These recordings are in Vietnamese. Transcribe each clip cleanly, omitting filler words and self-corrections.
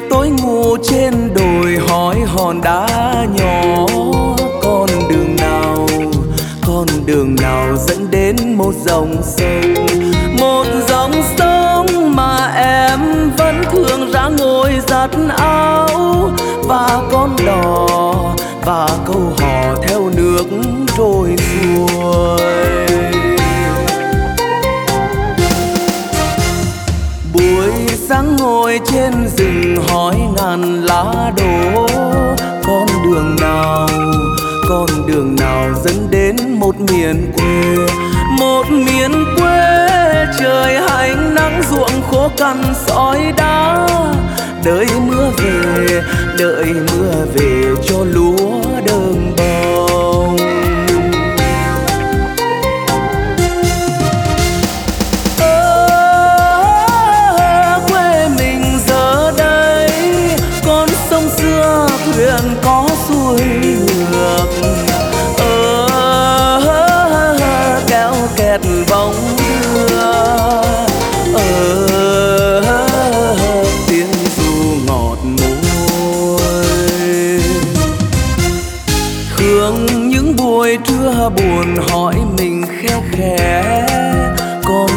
tối ngủ trên đồi hỏi hòn đá nhỏ, con đường nào dẫn đến một dòng sông mà em vẫn thường ra ngồi giặt áo, và con đò và câu hò theo nước trôi xuôi. Buổi sáng ngồi trên rừng hỏi ngàn lá đổ, con đường nào dẫn đến một miền quê trời hanh nắng ruộng khô cằn sỏi đá, đợi mưa về cho lúa đơm bông. Quê mình giờ đây con sông xưa thuyền có xuôi ngược, kéo kẹt bóng đưa, tiếng ru ngọt môi. Khương những buổi trưa buồn hỏi mình khéo khẽ, con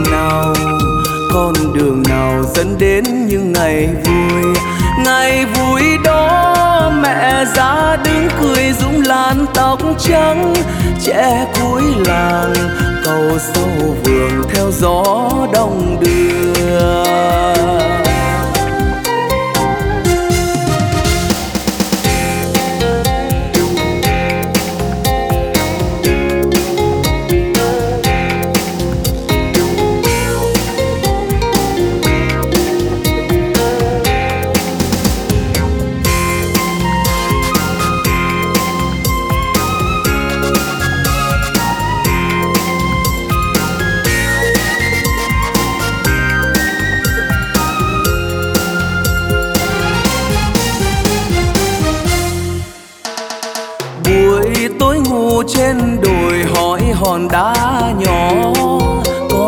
đường nào dẫn đến những ngày vui đó. Mẹ già đứng cười rung làn tóc trắng, trẻ cuối làng cầu sâu vườn theo gió đông đưa. Tối ngủ trên đồi hỏi hòn đá nhỏ, con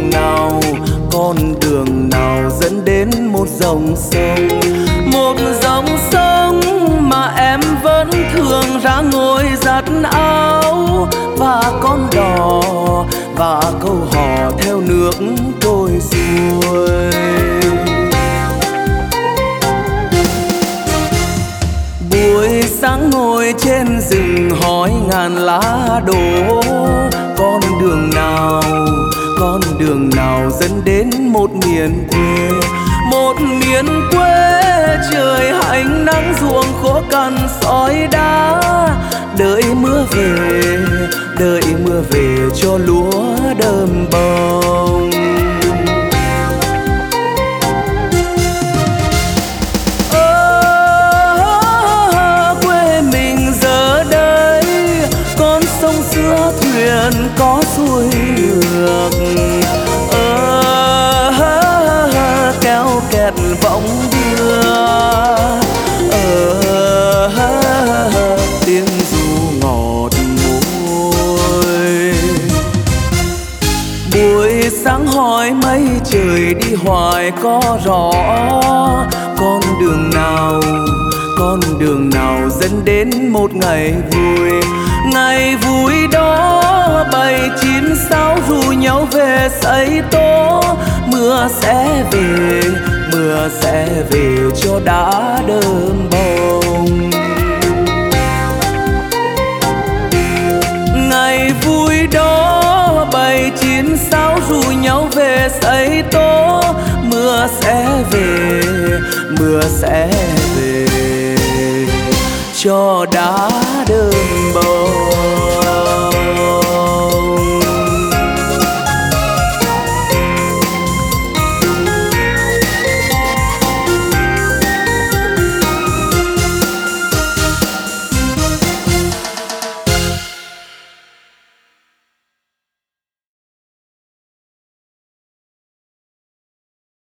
đường nào dẫn đến một dòng sông mà em vẫn thường ra ngồi giặt áo, và con đò và câu hò theo nước trôi xuôi. Buổi sáng ngồi trên rừng hỏi ngàn lá đổ, con đường nào dẫn đến một miền quê trời hanh nắng ruộng khô cằn sỏi đá, đợi mưa về cho lúa đơm bông. Xưa thuyền có xuôi ngược, kéo kẹt bóng đưa, tiếng ru ngọt môi. Buổi sáng hỏi mây trời đi hoài có rõ, con đường nào dẫn đến một ngày vui đó. 7, 9, 6 rủ nhau về xây tố, mưa sẽ về cho đá đơm bông. Ngày vui đó 7, 9, 6 rủ nhau về xây tố, mưa sẽ về cho đá đơm bông.